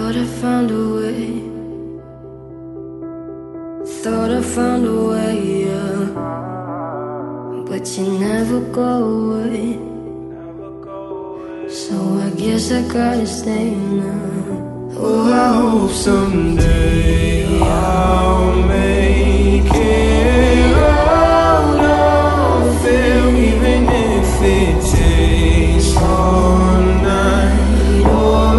Thought I found a way. Thought I found a way, yeah. But you never go away. So I guess I gotta stay now. Oh, I hope someday I'll make it out of there, even if it takes all night or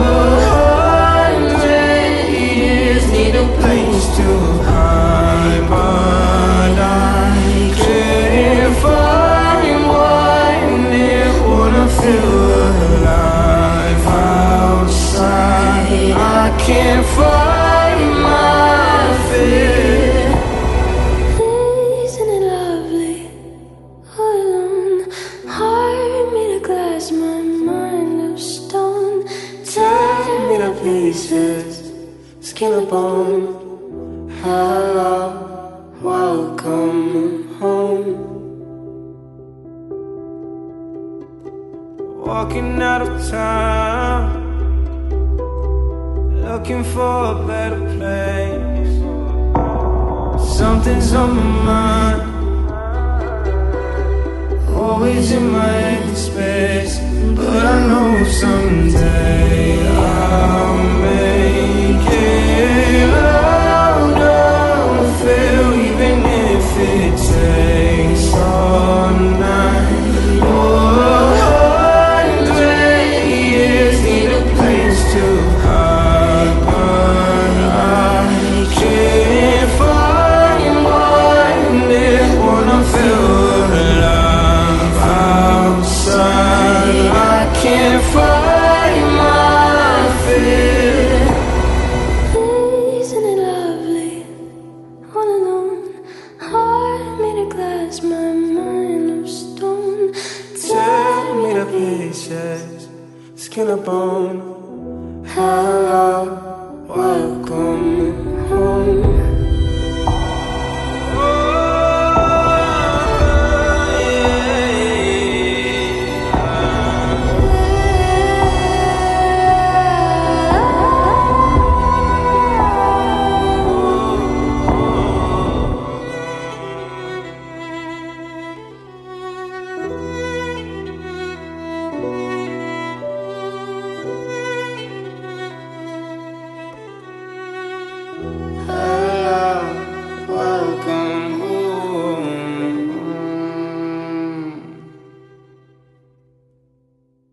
100 years. Need a place to hide, but I can't find one there. Wanna feel alive outside. I can't find my fear. Isn't it lovely? All alone, heart made of glass, my mind of stone. Tear me to pieces, skin and bone. Hello, welcome home. Walking out of town, looking for a better place. Something's on my mind, always in my empty space. But I know someday I'll make it out of there, even if it takes all night or 100 years. Need a place to hide, but I can't find one there. Wanna feel alive outside. I can't find my fear. Isn't it lovely? All alone, heart made of glass, my mind of stone. Tear me to pieces, skin and bone. Hello, welcome